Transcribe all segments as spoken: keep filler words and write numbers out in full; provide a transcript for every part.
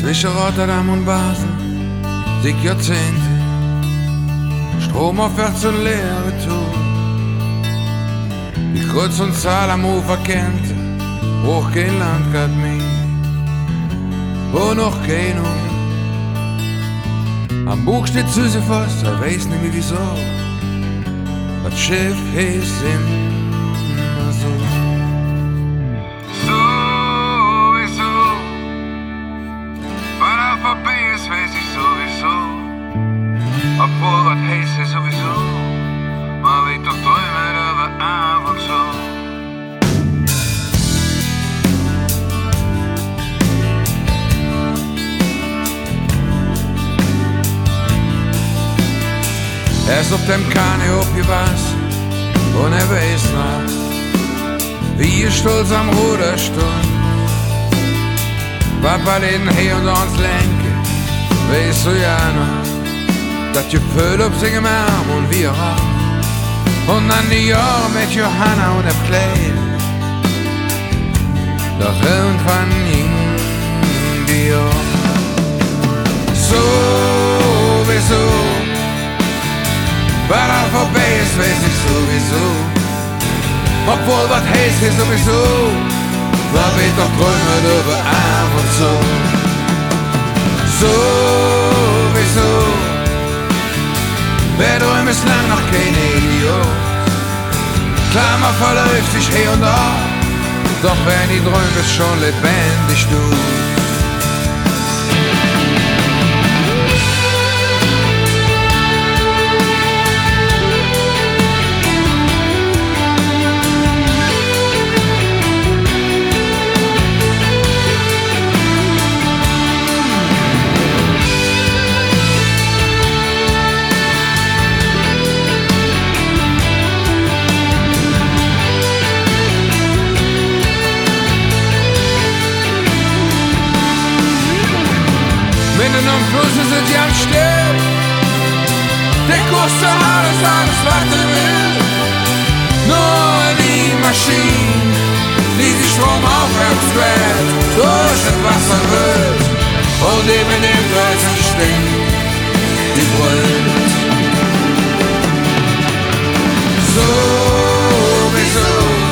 Zwischen Rotterdam und Basel, sieg Jahrzehnte, Strom aufwärts und leere Tour. Die Kreuz und Zahl am Ufer kennt, hoch kein Land gab mich, wo noch kein Uhr. Am Buch steht Sisyphos, er weiß nicht mehr wieso, das Schiff heißt immer so. Sowieso, weil er vorbei ist, weiß ich sowieso. Obwohl, was heißt es sowieso? Man wird doch träumen über ab und zu. Er ist auf dem Kane aufgewachsen und er weiß noch, wie ihr stolz am Ruder stund. Papa den hier und uns lenken, weißt du ja noch, dass Gefühl auf seinem Arm und wir auch. Und an die Jahre mit Johanna und dem Kleid. Doch irgendwann ging die Jahre. Sowieso, weil er vorbei ist, weiß ich sowieso. Obwohl, was heißt hier sowieso? Man wird doch träumen über ab und zu. Sowieso, wer träumt ist lang noch kein Idiot. Klar, man verläuft sich hier und da, doch wenn die Träume ist schon lebendig du. Mitten am Fluss sind die am Still. Der Kurs zur Halle ist alles, was er will. Nur die Maschine, die sich Strom aufwärts quält, durch das Wasser wird. Und eben dem Gleisen stinkt, die brüllt. Sowieso,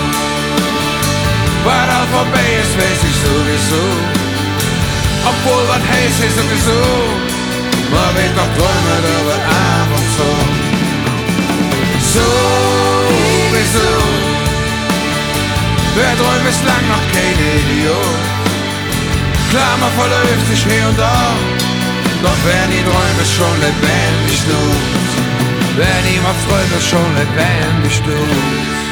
weil er vorbei ist, weiß ich sowieso. Obwohl, was heißt es sowieso? Man wird doch träumen über ab und zu. Sowieso, wer träumt ist lang noch kein Idiot. Klar, man verläuft sich hier und da, doch wer nie träumt ist schon lebendig tut. Wer niemals träumt ist schon lebendig tut.